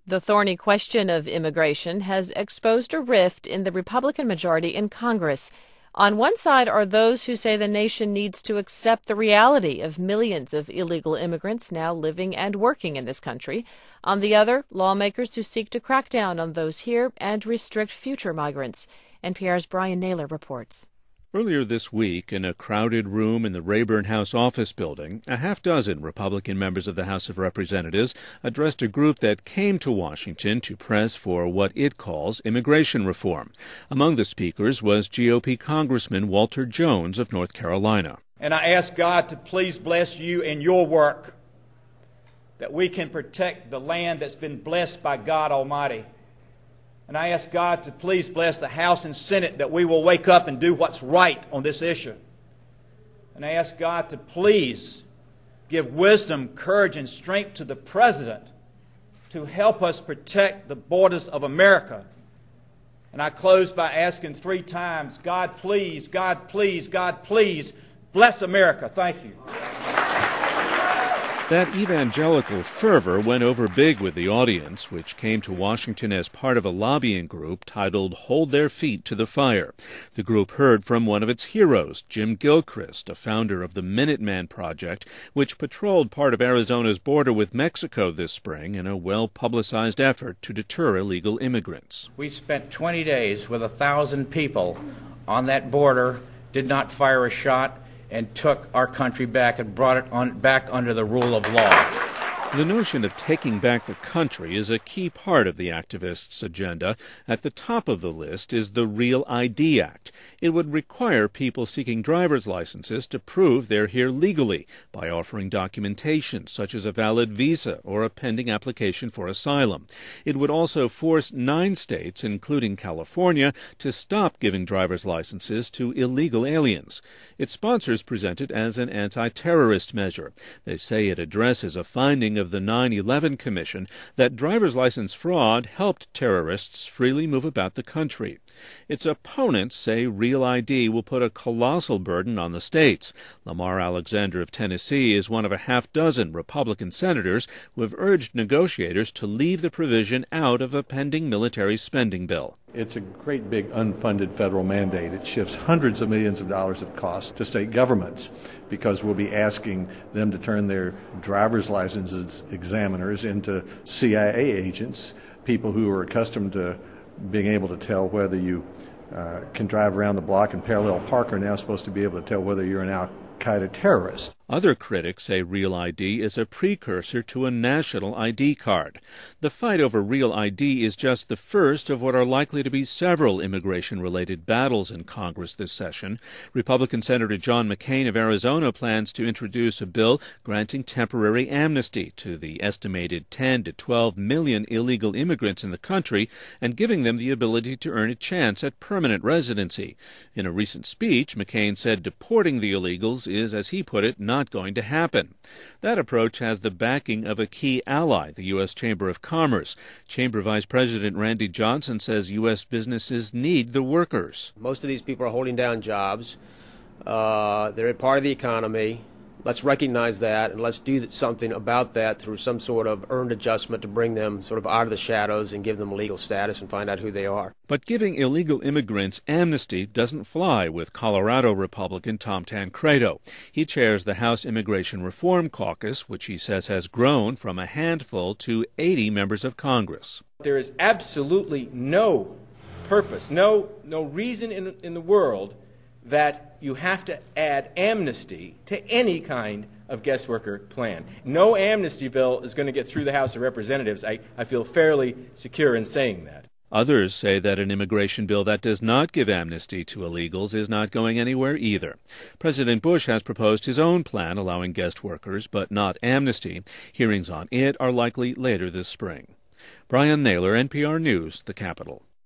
The thorny question of immigration has exposed a rift in the Republican majority in Congress. On one side are those who say the nation needs to accept the reality of millions of illegal immigrants now living and working in this country. On the other, lawmakers who seek to crack down on those here and restrict future migrants. NPR's Brian Naylor reports. Earlier this week, in a crowded room in the Rayburn House office building, a half-dozen Republican members of the House of Representatives addressed a group that came to Washington to press for what it calls immigration reform. Among the speakers was GOP Congressman Walter Jones of North Carolina. And I ask God to please bless you in your work, that we can protect the land that's been blessed by God Almighty. And I ask God to please bless the House and Senate, that we will wake up and do what's right on this issue. And I ask God to please give wisdom, courage, and strength to the President to help us protect the borders of America. And I close by asking 3 times, God please, God please, God please, bless America. Thank you. That evangelical fervor went over big with the audience, which came to Washington as part of a lobbying group titled Hold Their Feet to the Fire. The group heard from one of its heroes, Jim Gilchrist, a founder of the Minuteman Project, which patrolled part of Arizona's border with Mexico this spring in a well-publicized effort to deter illegal immigrants. We spent 20 days with 1,000 people on that border, did not fire a shot, and took our country back and brought it back under the rule of law. The notion of taking back the country is a key part of the activists' agenda. At the top of the list is the Real ID Act. It would require people seeking driver's licenses to prove they're here legally by offering documentation such as a valid visa or a pending application for asylum. It would also force 9 states, including California, to stop giving driver's licenses to illegal aliens. Its sponsors present it as an anti-terrorist measure. They say it addresses a finding of the 9/11 Commission that driver's license fraud helped terrorists freely move about the country. Its opponents say Real ID will put a colossal burden on the states. Lamar Alexander of Tennessee is one of a half-dozen Republican senators who have urged negotiators to leave the provision out of a pending military spending bill. It's a great big unfunded federal mandate. It shifts hundreds of millions of dollars of cost to state governments because we'll be asking them to turn their driver's licenses examiners into CIA agents, people who are accustomed to being able to tell whether you can drive around the block and parallel park are now supposed to be able to tell whether you're an Al-Qaeda terrorist. Other critics say Real ID is a precursor to a national ID card. The fight over Real ID is just the first of what are likely to be several immigration-related battles in Congress this session. Republican Senator John McCain of Arizona plans to introduce a bill granting temporary amnesty to the estimated 10 to 12 million illegal immigrants in the country and giving them the ability to earn a chance at permanent residency. In a recent speech, McCain said deporting the illegals is, as he put it, not going to happen. That approach has the backing of a key ally, the U.S. Chamber of Commerce. Chamber Vice President Randy Johnson says U.S. businesses need the workers. Most of these people are holding down jobs. They're a part of the economy. Let's recognize that, and let's do something about that through some sort of earned adjustment to bring them sort of out of the shadows and give them legal status and find out who they are. But giving illegal immigrants amnesty doesn't fly with Colorado Republican Tom Tancredo. He chairs the House Immigration Reform Caucus, which he says has grown from a handful to 80 members of Congress. There is absolutely no purpose, no reason in the world that you have to add amnesty to any kind of guest worker plan. No amnesty bill is going to get through the House of Representatives. I feel fairly secure in saying that. Others say that an immigration bill that does not give amnesty to illegals is not going anywhere either. President Bush has proposed his own plan allowing guest workers, but not amnesty. Hearings on it are likely later this spring. Brian Naylor, NPR News, the Capitol.